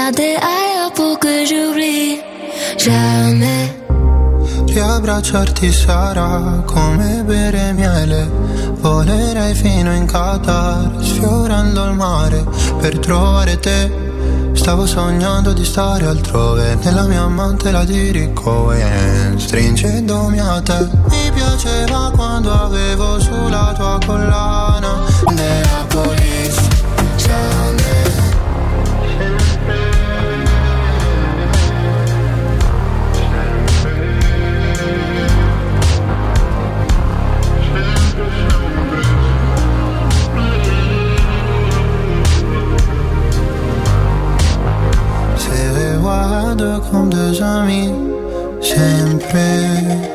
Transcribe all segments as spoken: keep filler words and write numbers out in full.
des ailleurs pour que j'oublie jamais. Riabbracciarti sarà come bere miele, volerei fino in Qatar, sfiorando il mare per trovare te. Stavo sognando di stare altrove, nella mia amante la di Cohen, stringendomi a te. Mi piaceva quando avevo sulla tua collana della police Chanel. Deux comme deux amis, sempre.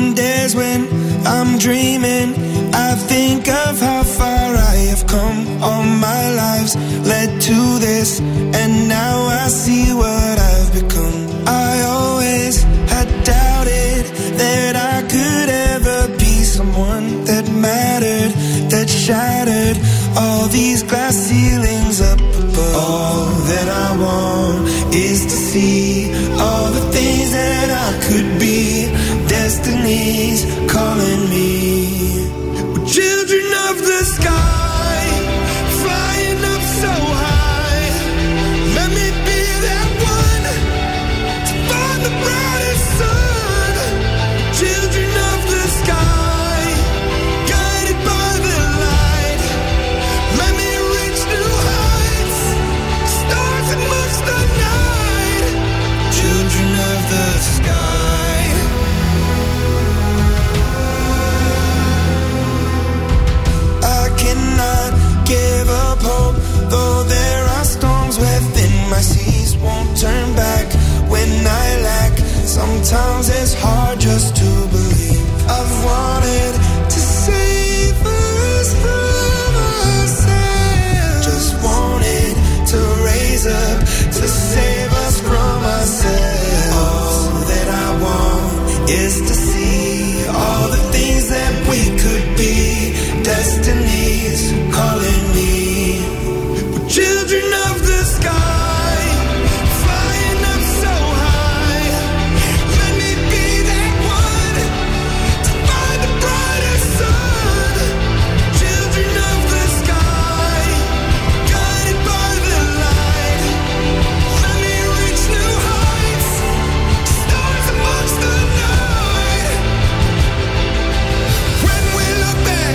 Some days when I'm dreaming, I think of how far I have come. All my lives led to this, and now I see what I've become. I always had doubted that I could ever be someone that mattered, that shattered all these glass ceilings up above. All that I want is to see all the things that I could be. Destiny's calling me. We're children of the sky, flying up so high. Let me be that one to find the brightest sun. Children of the sky, guided by the light. Let me reach new heights, stars amongst the night. Children of the sky. Cannot give up hope, though there are storms within my seas. Won't turn back when I lack. Sometimes it's hard just to believe. I've wanted to save us from ourselves. Just wanted to raise up to save us from ourselves. All that I want is to see all the things that we could be. Destiny's calling me. We're children of the sky, flying up so high. Let me be that one to find the brightest sun. Children of the sky, guided by the light. Let me reach new heights, stars amongst the night. When we look back,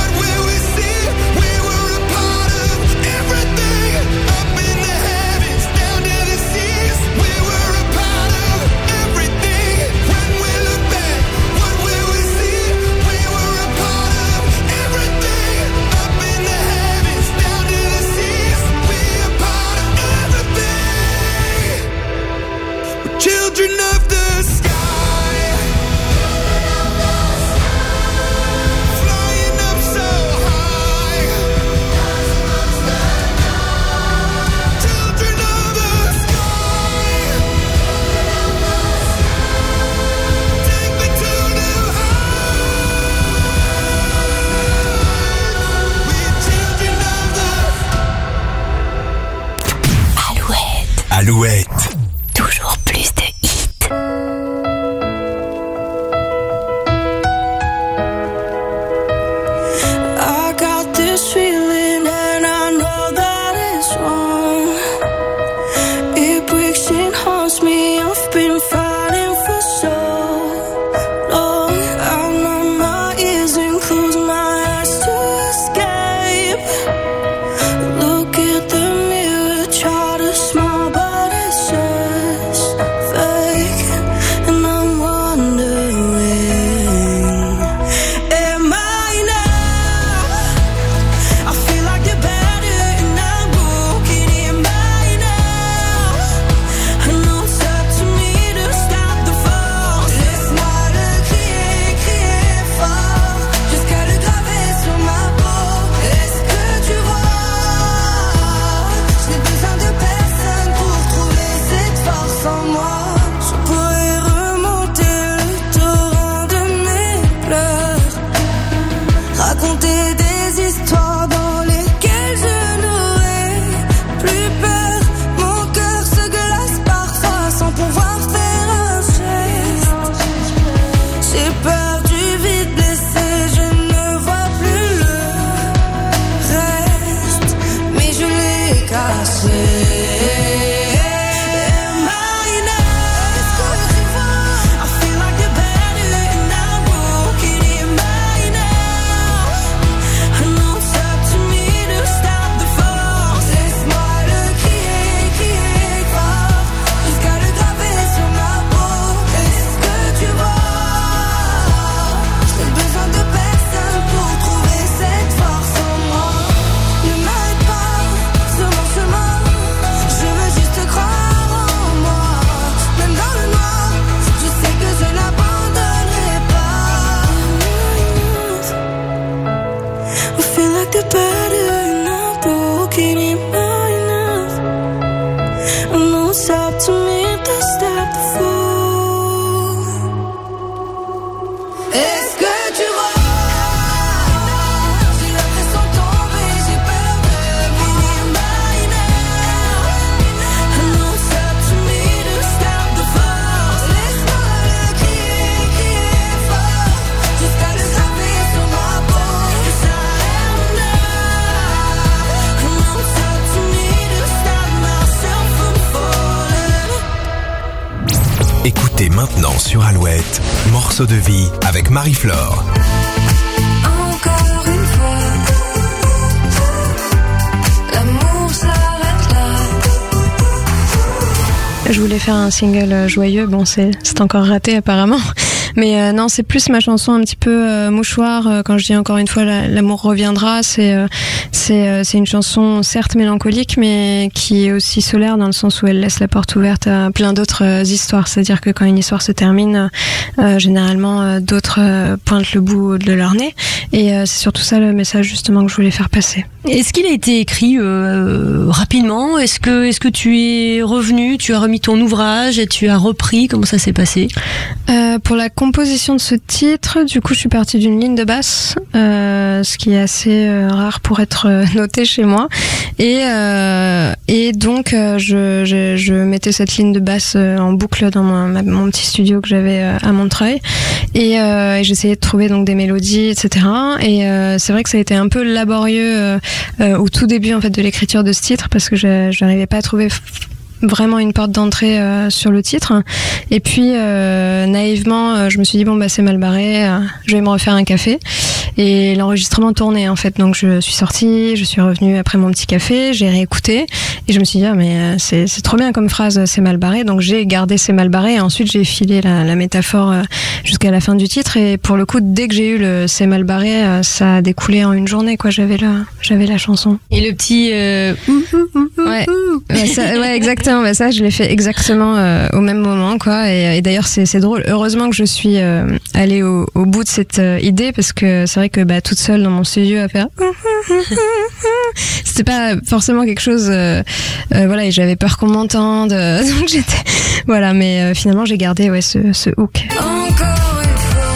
children of the sky, flying up so high. Children of the sky, take me to new heights. We're children of the Alouette. Alouette. Toujours plus de hits. I got this feeling and I know that it's wrong. It breaks and haunts me. I've been fighting for so long. I numb my ears and close my eyes to escape. Look at the mirror, try to smile, but it's just fake. And I'm wondering, am I enough? I feel like the better and I'm broken. Am I enough? I know it's up to me to stop the fall. Laisse-moi le crier, crier fort, jusqu'à le graver sur ma peau. Est-ce que tu vois? Je n'ai besoin de personne pour trouver cette force en moi. Je pourrais remonter le torrent de mes pleurs, raconter des histoires dans lesquelles je n'aurais plus peur. Mon cœur se glace parfois sans pouvoir faire un geste. J'ai peur du vide blessé, je ne vois plus le reste, mais je l'ai caché. Am I enough? Est-ce que tu vois? I feel like the better and I'm broken. Am I enough? I know it's up sur Alouette, morceau de vie avec Marie-Flore. Encore une fois, l'amour s'arrête là. Je voulais faire un single joyeux, bon c'est, c'est encore raté apparemment. Mais euh, non, c'est plus ma chanson un petit peu euh, mouchoir. Euh, quand je dis encore une fois la, l'amour reviendra, c'est euh, c'est euh, c'est une chanson certes mélancolique, mais qui est aussi solaire dans le sens où elle laisse la porte ouverte à plein d'autres euh, histoires. C'est-à-dire que quand une histoire se termine, euh, généralement euh, d'autres euh, pointent le bout de leur nez. Et euh, c'est surtout ça le message justement que je voulais faire passer. Est-ce qu'il a été écrit euh, rapidement ? Est-ce que est-ce que tu es revenu, tu as remis ton ouvrage et tu as repris ? Comment ça s'est passé ? Euh, pour la composition de ce titre, du coup, je suis partie d'une ligne de basse, euh, ce qui est assez euh, rare pour être euh, noté chez moi. Et, euh, et donc, euh, je, je, je mettais cette ligne de basse euh, en boucle dans mon, ma, mon petit studio que j'avais euh, à Montreuil. Et, euh, et j'essayais de trouver donc des mélodies, et cetera. Et euh, c'est vrai que ça a été un peu laborieux euh, euh, au tout début en fait de l'écriture de ce titre parce que je n'arrivais pas à trouver f- vraiment une porte d'entrée euh, sur le titre. Et puis euh, naïvement euh, je me suis dit bon bah c'est mal barré, euh, je vais me refaire un café. Et l'enregistrement tournait en fait, donc je suis sortie, je suis revenue après mon petit café, j'ai réécouté et je me suis dit ah mais euh, c'est, c'est trop bien comme phrase, c'est mal barré. Donc j'ai gardé c'est mal barré et ensuite j'ai filé la, la métaphore euh, jusqu'à la fin du titre. Et pour le coup dès que j'ai eu le c'est mal barré, euh, ça a découlé en une journée quoi. J'avais la, j'avais la chanson. Et le petit euh... ouais, ouais, ça, ouais exactement. Bah ça je l'ai fait exactement euh, au même moment quoi. Et, et d'ailleurs c'est, c'est drôle. Heureusement que je suis euh, allée au, au bout de cette euh, idée parce que c'est vrai que bah, toute seule dans mon studio à faire c'était pas forcément quelque chose euh, euh, voilà, et j'avais peur qu'on m'entende euh, donc j'étais voilà, mais euh, finalement j'ai gardé ouais, ce, ce hook. Encore une fois,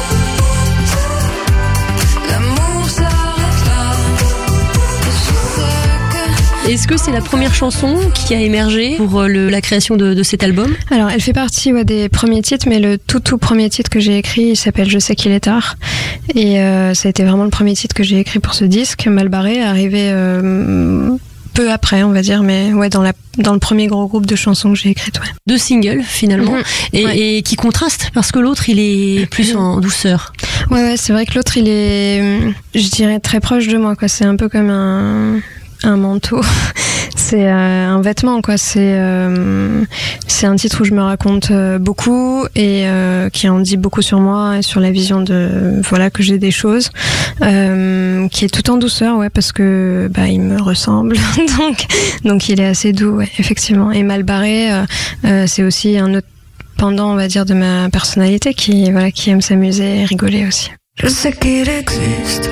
l'amour s'arrête là. Je sais que Est-ce que c'est la première chanson qui a émergé pour le, la création de, de cet album ? Alors elle fait partie ouais, des premiers titres, mais le tout tout premier titre que j'ai écrit il s'appelle Je sais qu'il est tard. Et euh, ça a été vraiment le premier titre que j'ai écrit pour ce disque. Mal barré, arrivé euh, peu après, on va dire, mais ouais, dans, la, dans le premier gros groupe de chansons que j'ai écrites. Ouais. Deux singles, finalement, mmh, et, ouais. et qui contrastent, parce que l'autre, il est plus en douceur. Ouais, ouais, c'est vrai que l'autre, il est, je dirais, très proche de moi, quoi. C'est un peu comme un... un manteau, c'est euh, un vêtement quoi, c'est euh, c'est un titre où je me raconte euh, beaucoup et euh, qui en dit beaucoup sur moi et sur la vision de voilà que j'ai des choses, euh, qui est tout en douceur ouais parce que bah il me ressemble donc donc il est assez doux ouais, effectivement. Et mal barré, euh, euh, c'est aussi un autre pendant on va dire de ma personnalité qui voilà qui aime s'amuser et rigoler aussi. je sais qu'il existe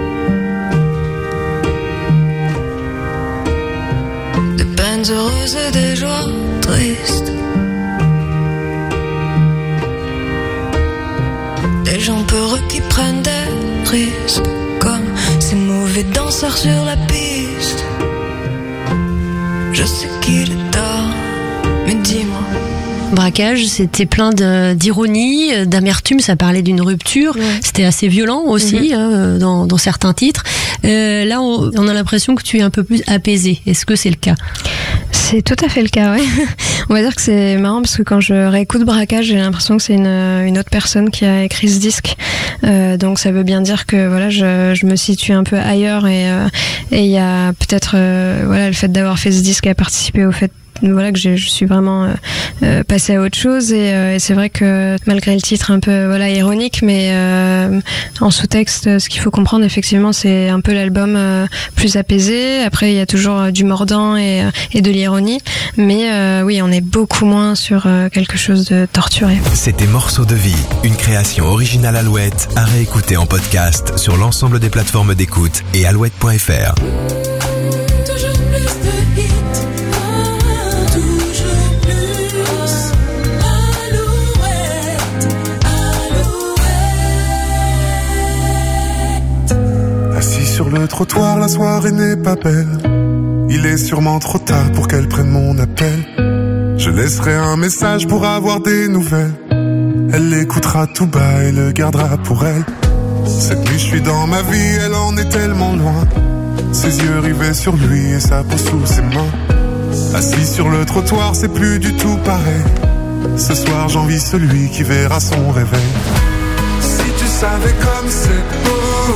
des heureuses et des joies tristes, des gens peureux qui prennent des risques, comme ces mauvais danseurs sur la piste. Je sais qu'il est tard, mais dis-moi. Braquage, c'était plein de, d'ironie, d'amertume, ça parlait d'une rupture, ouais. C'était assez violent aussi, mmh. hein, dans, dans certains titres. Euh, là, on, on a l'impression que tu es un peu plus apaisé. Est-ce que c'est le cas ? C'est tout à fait le cas, ouais. On va dire que c'est marrant parce que quand je réécoute Braquage, j'ai l'impression que c'est une, une autre personne qui a écrit ce disque. Euh, donc ça veut bien dire que voilà, je, je me situe un peu ailleurs et euh, et il y a peut-être euh, voilà le fait d'avoir fait ce disque a participé au fait voilà que je, je suis vraiment euh, euh, passée à autre chose et, euh, et c'est vrai que malgré le titre un peu voilà ironique mais euh, en sous-texte ce qu'il faut comprendre effectivement c'est un peu l'album euh, plus apaisé. Après il y a toujours euh, du mordant et, et de l'ironie mais euh, oui on est beaucoup moins sur euh, quelque chose de torturé. C'était Morceaux de vie, une création originale Alouette à réécouter en podcast sur l'ensemble des plateformes d'écoute et alouette point f r. Sur le trottoir, la soirée n'est pas belle. Il est sûrement trop tard pour qu'elle prenne mon appel. Je laisserai un message pour avoir des nouvelles. Elle l'écoutera tout bas et le gardera pour elle. Cette nuit, je suis dans ma vie, elle en est tellement loin. Ses yeux rivés sur lui et sa peau sous ses mains. Assis sur le trottoir, c'est plus du tout pareil. Ce soir j'envie celui qui verra son réveil. Si tu savais comme c'est beau,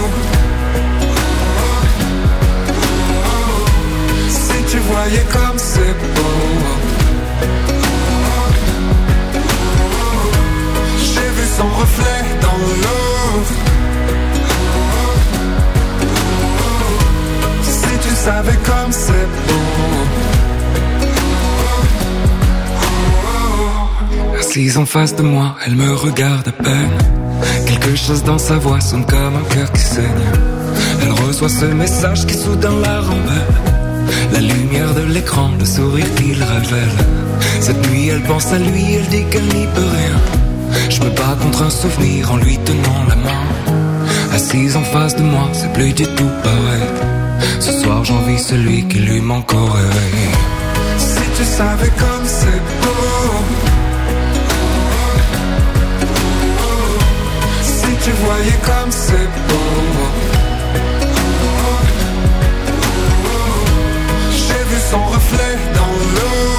si tu voyais comme c'est beau. J'ai vu son reflet dans l'eau. Si tu savais comme c'est beau. Assise en face de moi, elle me regarde à peine. Quelque chose dans sa voix sonne comme un cœur qui saigne. Elle reçoit ce message qui soudain la rembelle. La lumière de l'écran, le sourire qu'il révèle. Cette nuit elle pense à lui, elle dit qu'elle n'y peut rien. Je me bats contre un souvenir en lui tenant la main. Assise en face de moi, c'est plus du tout pareil. Ce soir j'envie celui qui lui manque au réveil. Si tu savais comme c'est beau, si tu voyais comme c'est beau. J'ai vu son reflet dans l'eau.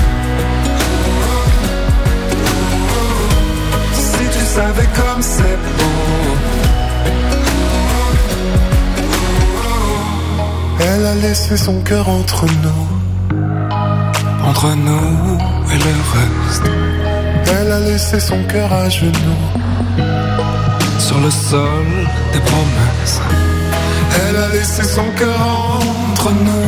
Si tu savais comme c'est beau. Elle a laissé son cœur entre nous. Entre nous et le reste. Elle a laissé son cœur à genoux. Sur le sol des promesses. Elle a laissé son cœur entre nous.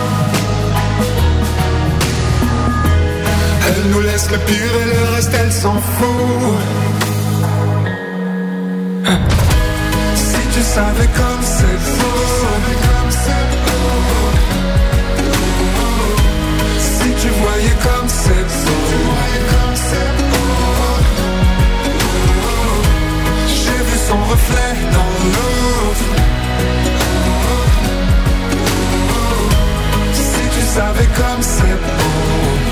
Elle nous laisse le pire et le reste elle s'en fout. Si tu savais comme c'est beau. Si tu voyais comme c'est beau. J'ai vu son reflet dans l'eau. Si tu savais comme c'est beau.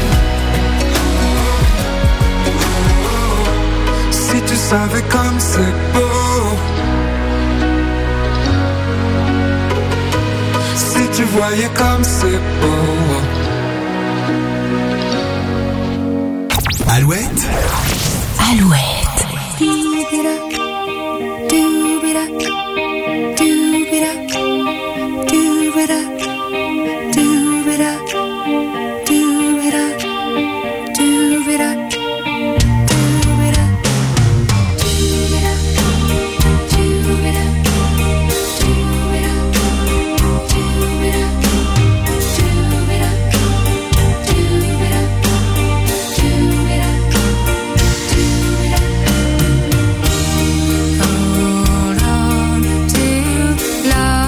Si tu savais comme c'est beau. Si tu voyais comme c'est beau. Alouette. Alouette. Hold on to love.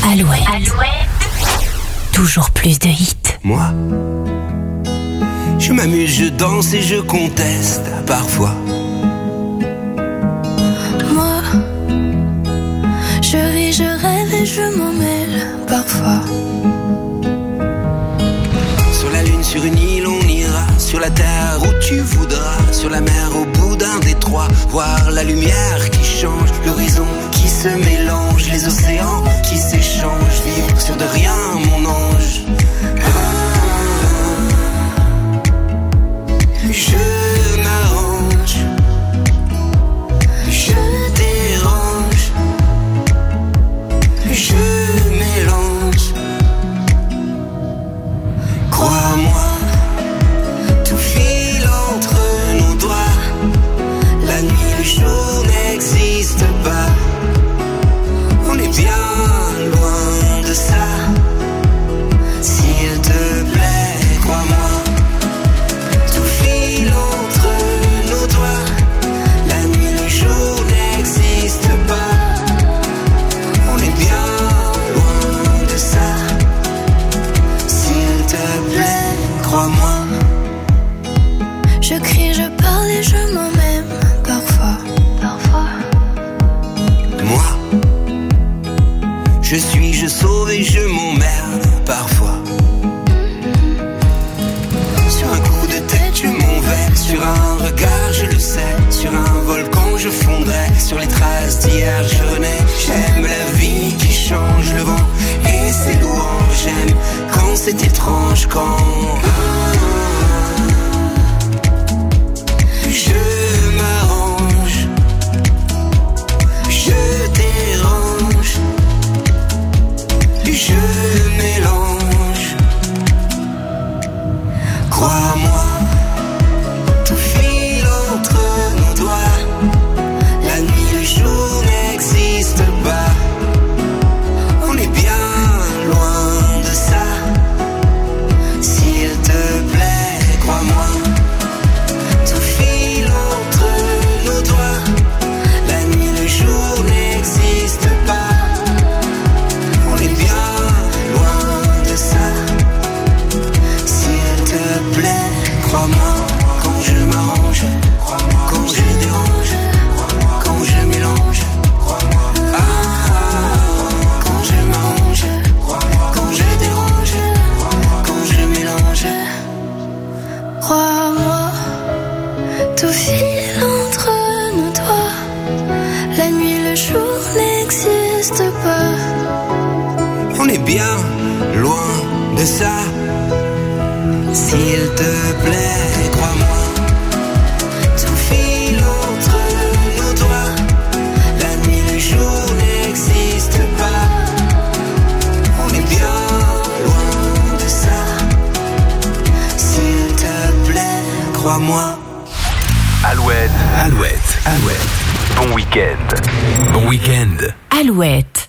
Alouette. Alouette. Toujours plus de hits. Moi, je m'amuse, je danse et je conteste parfois. Moi, je ris, je rêve et je m'en mêle parfois. Sur la lune, sur une île, on ira. Sur la terre où tu voudras. Sur la mer, au bout d'un détroit. Voir la lumière qui change, l'horizon qui se mélange, les océans qui s'échangent. Vivre sur de rien, mon ange. Je m'arrange, je dérange, je mélange. Crois-moi, tout file entre nos doigts. La nuit, le jour n'existe pas. On est bien loin de ça. S'il te plaît, crois-moi. Crois-moi. Je crie, je parle et je m'en même parfois. Parfois. Moi, je suis, je sauve et je m'emmerde parfois. Sur un coup de tête, je m'envers. Sur un regard, je le sais. Sur un volcan, je fondrais. Sur les traces d'hier, je renais. J'aime la vie qui change le vent et ses louanges. J'aime quand c'est étrange, quand je m'arrange, je dérange, je mélange. Crois-moi, tout file entre nos doigts. La nuit, le jour n'existe pas. On est bien loin de ça. S'il te plaît, crois-moi. Tout file entre nos doigts. La nuit, le jour n'existe pas. On est bien loin de ça. S'il te plaît, crois-moi. Quand je m'arrange, quand je dérange, quand je mélange. Ah, quand je m'arrange, quand je dérange, quand je mélange. Crois-moi, tout file entre nos doigts. La nuit, le jour n'existe pas. On est bien loin de ça. S'il te plaît, crois-moi. Tout file entre nos doigts. La nuit, le jour n'existe pas. On est bien loin de ça. S'il te plaît, crois-moi. Alouette, Alouette, Alouette. Bon week-end. Bon week-end. Alouette.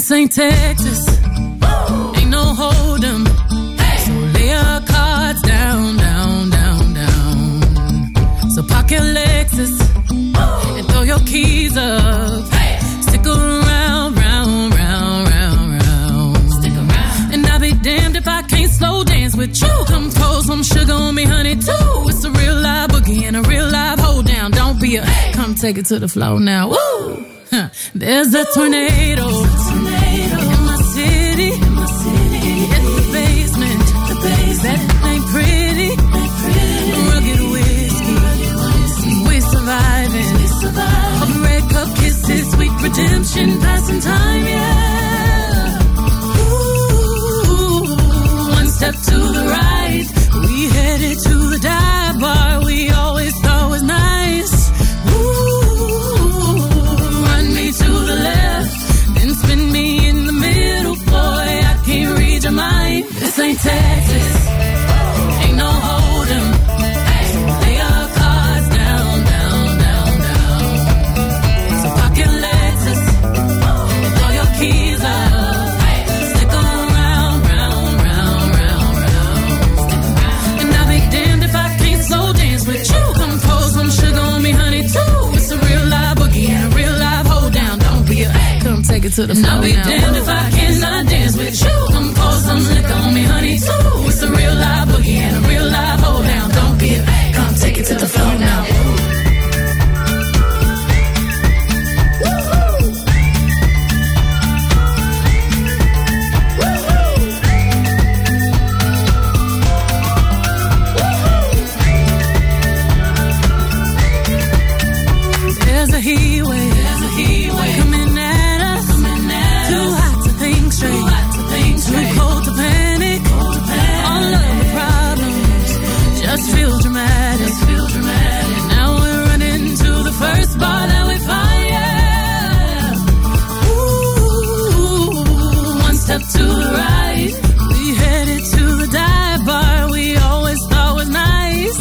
This ain't Texas, ain't no hold'em. So lay your cards down, down, down, down. So park your Lexus and throw your keys up. Stick around, round, round, round, round. Stick around. And I'll be damned if I can't slow dance with you. Come pour some sugar on me, honey, too. It's a real live boogie and a real live hold down. Don't be a, come take it to the floor now. Woo! Huh. There's a tornado, tornado in my city, in my city. In the basement, the basement. That ain't pretty, ain't pretty. Rugged whiskey, whiskey. We surviving, we surviving. Red cup kisses, sweet redemption, passing time, yeah. Ooh, one step to the right, we headed to the dive bar we always thought was nice. To the left, then spin me in the middle, boy, I can't read your mind. This ain't Texas, ain't no hold'em. Lay your cards down, down, down, down. So park your Lexus and throw your keys up. Stick around, round, round, round, round. And I'll be damned if I can't slow dance with you. Come pour some sugar on me, honey, too. It's a real live boogie and a real live hold down. Don't be a, come take it to the floor now. I'll be damned if I cannot dance with you. Come pour some liquor on me, honey, too. It's a real live boogie and a real live hold down. Don't be a, come take it to the floor now. There's a heat wave, there's a heat wave coming at us, coming at too us. Hot to think straight, too, hot to think straight. Too cold to panic, cold to panic. All of the problems just feel dramatic, just feel dramatic. And now we're running to the first bar that we find, yeah. Ooh, one step to the right, we headed to the dive bar we always thought was nice.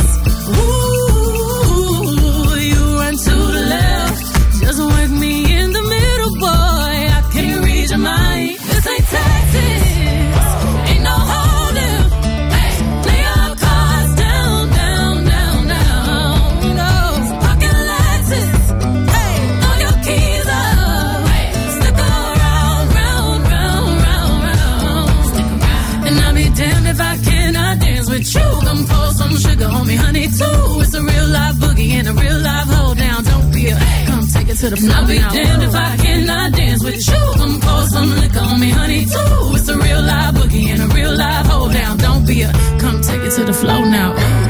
Ooh, you run to the left, just work me in the middle, boy, I can't read your mind. This ain't Texas, ain't no hold'em. Lay your cards down, down, down, down. No, pocket Lexus, hey, throw your keys up. Stick around, round, round, round, round. Stick around. And I'll be damned if I cannot dance with you. Come pour some sugar on me, honey, too. It's a real live boogie and a real live hold down. Don't be a, come take it to the floor. I'll be damned if I cannot dance with you. Come pour some liquor on me, honey, too. It's a real live boogie and a real live hold down. Don't be a, come take it to the floor now. Ooh.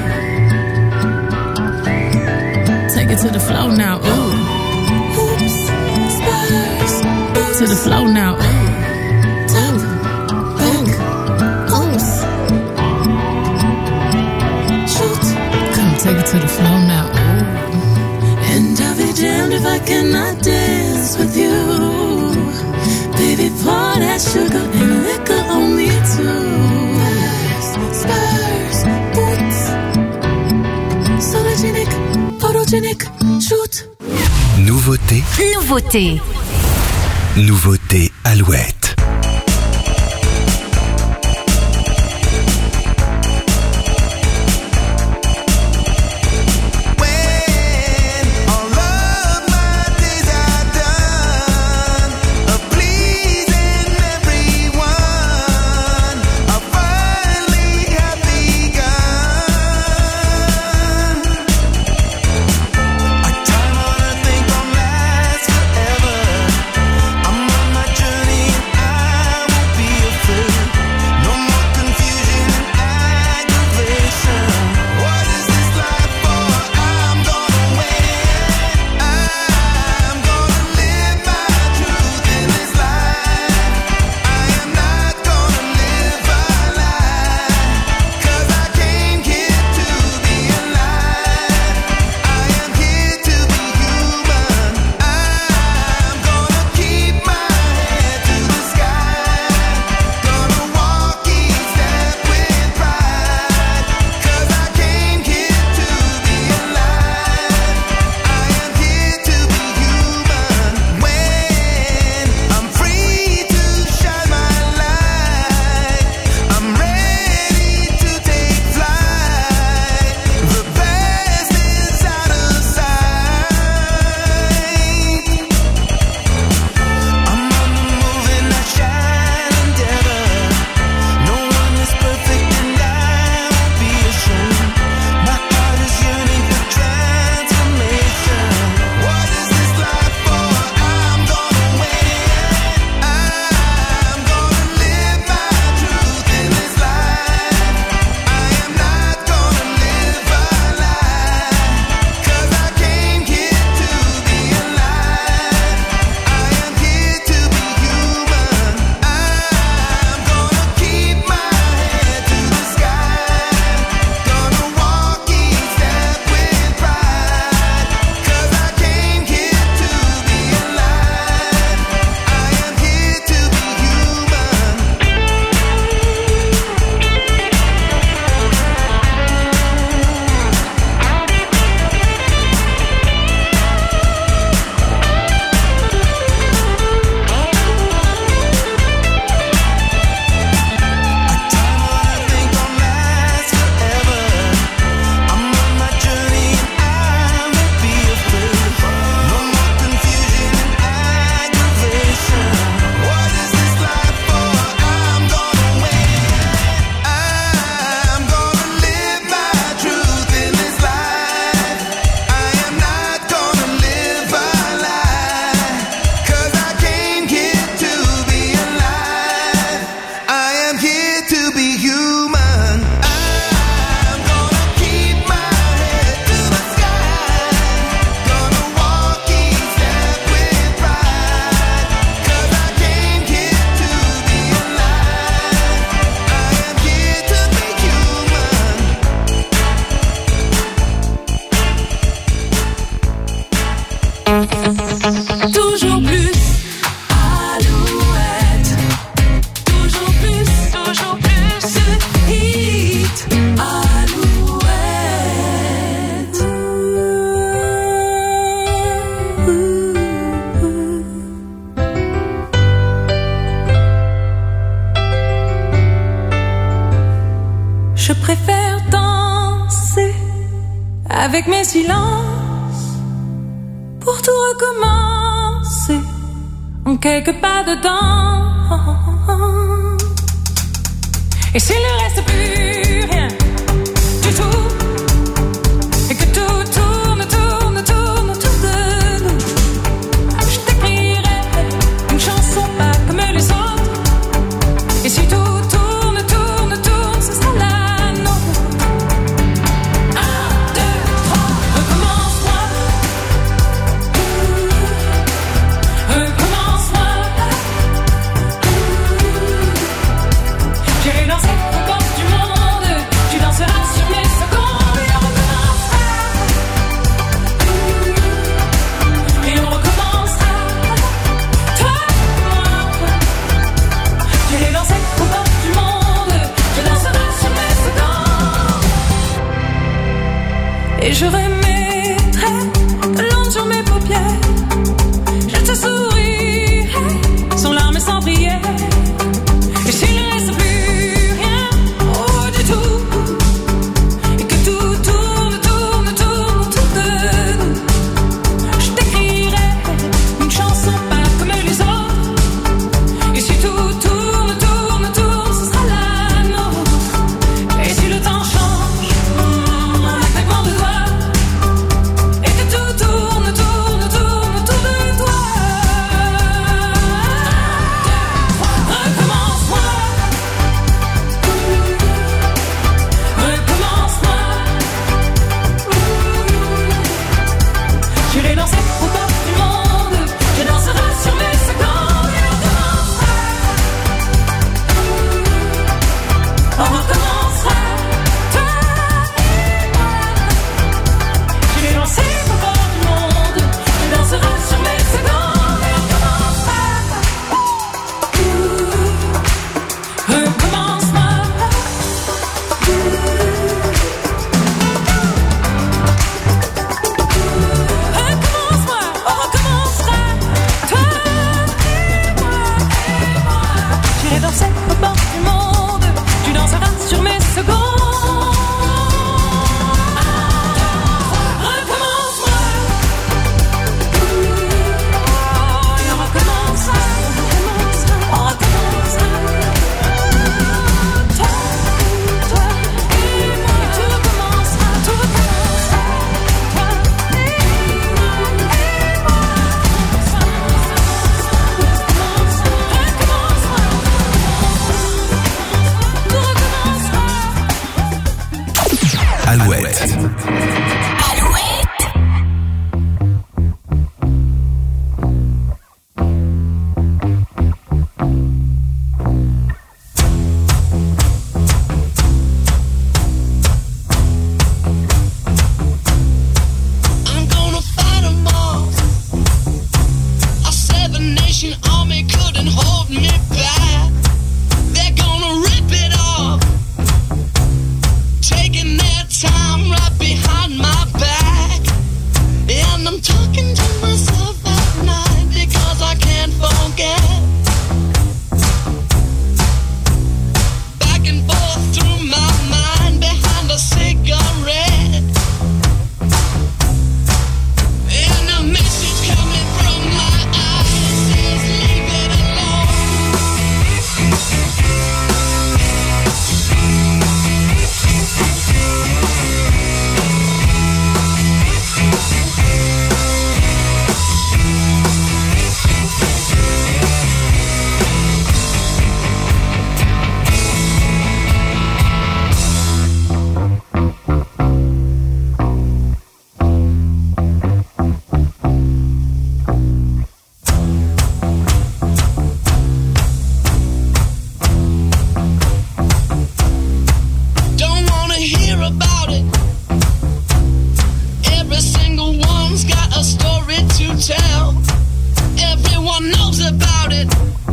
Take it to the floor now. Ooh. Oops, spurs. To the floor now. Ooh. Top, back, oops. Shoot. Come take it to the floor now. Ooh. And I'll be damned if I cannot dance with you. Baby, pour that sugar and liquor on me too. Spurs, boots, sologenic, photogenic, shoot. Nouveauté. Nouveauté. Nouveauté Alouette. I'm on my journey. avec mes silences, pour tout recommencer en quelques pas de temps. Et s'il ne reste plus rien du tout, et que tout tourne, tourne, tourne autour de nous, je t'écrirai une chanson pas comme les autres. Et si tout tourne, tourne, tourne, ce sera la nôtre. Un, deux, trois, recommence-moi. Recommence-moi. J'irai danser au bord du monde. Tu danseras sur mes secondes. Et on recommencera. Et on recommencera. Toi et moi. J'irai danser au bord du monde. Tu danseras sur mes secondes. Et je remettrai de l'encre sur mes paupières. Je te sourirai sans larmes et sans prière. Et s'il ne reste plus rien, oh du tout, et que tout tourne, tourne, tourne autour de nous, je t'écrirai une chanson pas comme les autres. Et si tout tourne, tourne, tourne, ce sera la nôtre. Et si le temps change, en un claquement de doigts, et que tout tourne, tourne, tourne autour de toi. Recommence-moi. Recommence-moi. J'irai danser au bord du monde. Je danserai sur mes secondes. Et on recommencera. On recommencera. Toi et moi. J'irai danser au bord du monde. Je danserai sur mes secondes. Et on recommencera. Recommence-moi. Recommence-moi, on recommencera. Toi et moi, et moi. J'irai danser au bord du monde. Tu danseras sur mes secondes. Recommence-moi. Et on recommencera. On recommencera. Toi, toi et moi. Et tout recommencera, tout recommencera. Toi et moi, et moi. Recommence-moi. Tout recommencera. Alouette. I'm gonna fight 'em all. A seven-nation army couldn't hold me back. They're gonna rip it off, taking their time right behind my back. And I'm talking to myself at night because I can't forget. Back and forth through my mind behind a cigarette. And a message coming from my eyes says leave it alone. Don't wanna hear about it. Every single one's got a story to tell. Everyone knows about it.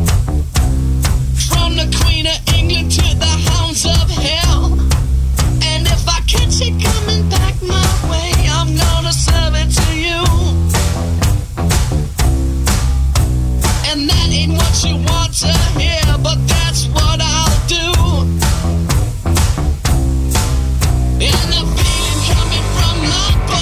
From the Queen of England to the hounds of hell. And if I catch it coming back my way, I'm gonna serve it to you. And that ain't what you want to hear, but that's what I'll do. And the feeling coming from my body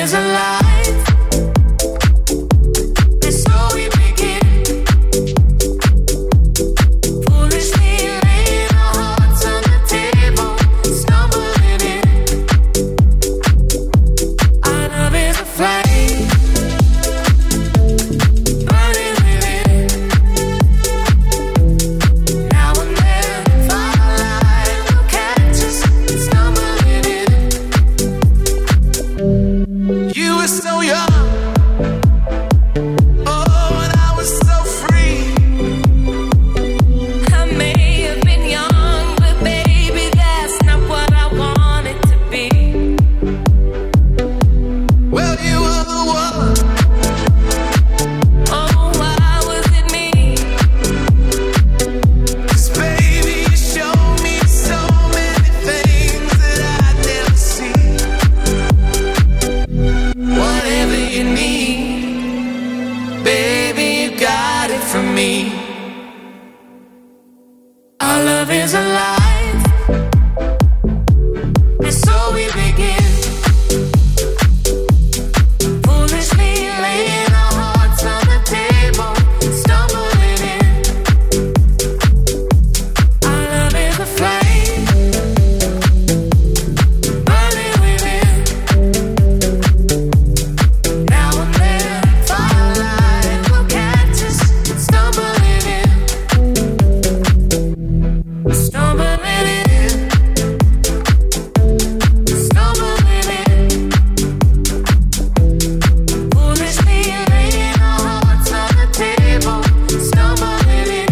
is alive. And so we begin. Foolishly laying our hearts on the table, stumbling in. Our love is a flame, burning within. Now and then, firelight will catch us, stumbling in. You were so young, oh, and I was so free. I may have been young, but baby, that's not what I wanted to be. Well, you were the one. Oh, why was it me? 'Cause baby, you showed me so many things that I'd never see. Whatever you need, baby, you got it from me. Our love is alive, and so we begin. Foolishly laying our hearts on the table, stumbling in. Our love is a flame, burning within. Now and then, firelight will catch us, stumbling in. Stumbling in. Stumbling in. Foolishly laying our hearts on the table, stumbling in.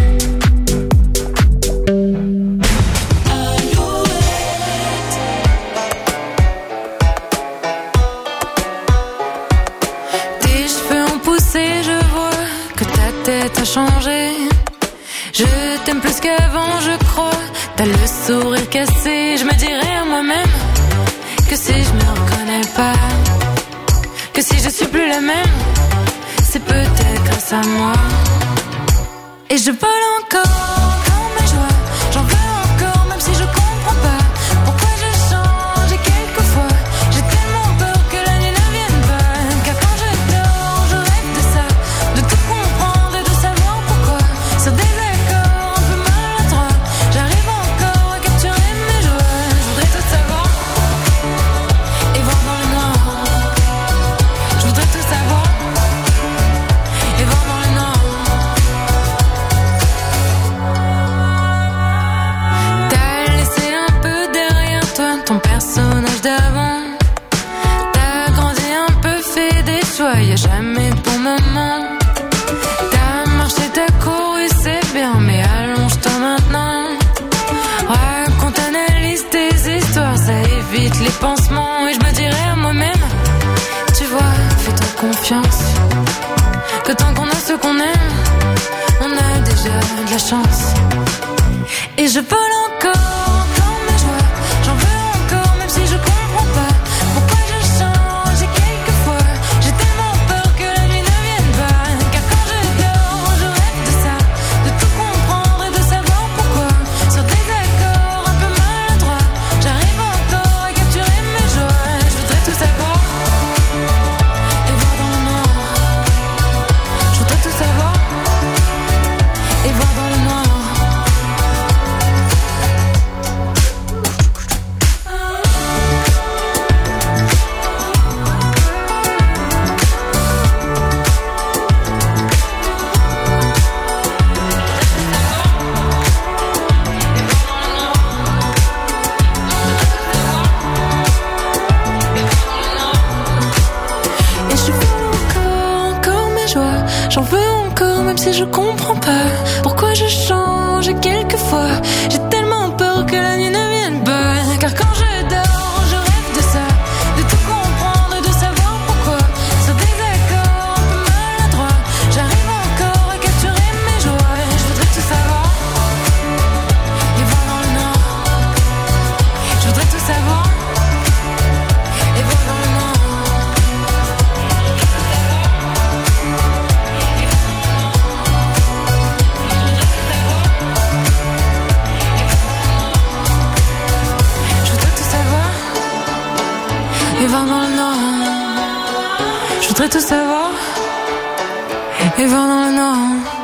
Tes cheveux ont poussé, je vois que ta tête a changé. Je t'aime plus qu'avant, je crois. T'as le sourire cassé. Je me dirais à moi-même que si je me reconnais pas, que si je suis plus la même, c'est peut-être grâce à moi. Et je vole encore dans mes joies. J'en veux encore, même si je comprends pas pourquoi je change. Et quelquefois, j'ai tellement peur que la nuit ne vienne pas. Car quand je dors, je rêve de ça, de tout comprendre et de savoir pourquoi. Sur des accords un peu maladroits, j'arrive encore à capturer mes joies. Je voudrais tout savoir et voir dans le noir. Je voudrais tout savoir et voir dans le noir. T'as laissé un peu derrière toi ton personnage d'avant. T'as grandi un peu, fait des choix, y'a jamais de bon moment. T'as marché, t'as couru, c'est bien, mais allonge-toi maintenant. Raconte, analyse tes histoires, ça évite les pansements. Et je me dirais à moi-même, tu vois, fais-toi confiance, que tant qu'on a ce qu'on aime, on a déjà de la chance. Et je vole encore dans mes joies. J'en veux encore, même si je comprends pas pourquoi je change. Et quelquefois, j'ai tellement peur que la nuit ne vienne pas. Car quand je dors, je rêve de ça, de tout comprendre et de savoir pourquoi. Sur des accords un peu maladroits, j'arrive encore à capturer mes joies. Je voudrais tout savoir et voir dans le noir. Je voudrais tout savoir et voir dans le noir. Et je veux encore, encore mes joies. J'en veux encore, même si je comprends pas pourquoi je change. Et quelquefois, j'ai tellement peur que la nuit ne vienne pas. Car quand je dors, je rêve de ça, de tout comprendre et de savoir pourquoi. Sur des accords un peu maladroits, j'arrive encore à capturer mes joies. Je voudrais tout savoir et voir dans le noir. Je voudrais tout savoir et voir dans le noir. voudrais tout savoir et voir dans le noir.